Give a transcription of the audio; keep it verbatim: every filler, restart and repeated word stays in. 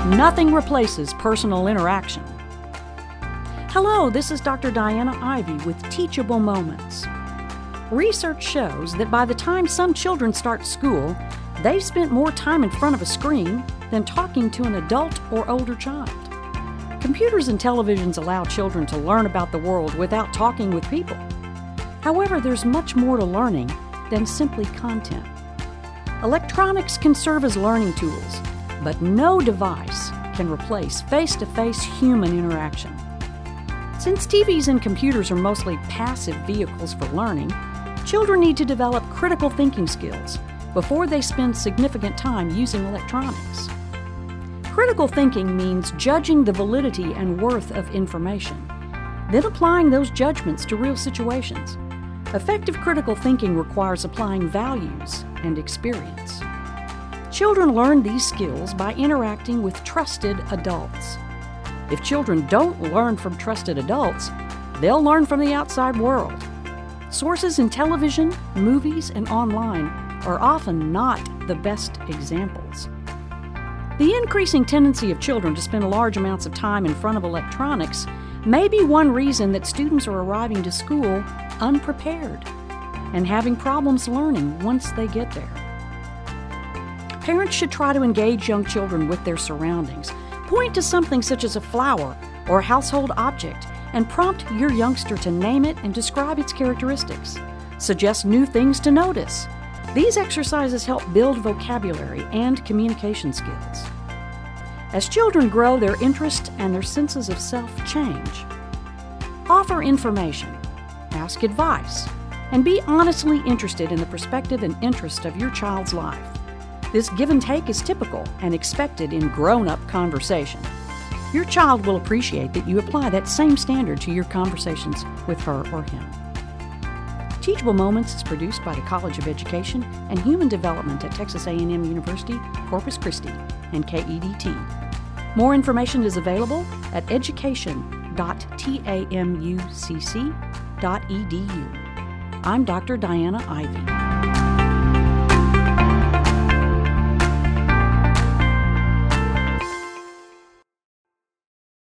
Nothing replaces personal interaction. Hello, this is Doctor Diana Ivy with Teachable Moments. Research shows that by the time some children start school, they've spent more time in front of a screen than talking to an adult or older child. Computers and televisions allow children to learn about the world without talking with people. However, there's much more to learning than simply content. Electronics can serve as learning tools, but no device can replace face-to-face human interaction. Since T Vs and computers are mostly passive vehicles for learning, children need to develop critical thinking skills before they spend significant time using electronics. Critical thinking means judging the validity and worth of information, then applying those judgments to real situations. Effective critical thinking requires applying values and experience. Children learn these skills by interacting with trusted adults. If children don't learn from trusted adults, they'll learn from the outside world. Sources in television, movies, and online are often not the best examples. The increasing tendency of children to spend large amounts of time in front of electronics may be one reason that students are arriving to school unprepared and having problems learning once they get there. Parents should try to engage young children with their surroundings. Point to something such as a flower or a household object and prompt your youngster to name it and describe its characteristics. Suggest new things to notice. These exercises help build vocabulary and communication skills. As children grow, their interest and their senses of self change. Offer information, ask advice, and be honestly interested in the perspective and interest of your child's life. This give and take is typical and expected in grown-up conversation. Your child will appreciate that you apply that same standard to your conversations with her or him. Teachable Moments is produced by the College of Education and Human Development at Texas A and M University, Corpus Christi, and K E D T. More information is available at education dot tamucc dot e d u. I'm Doctor Diana Ivy.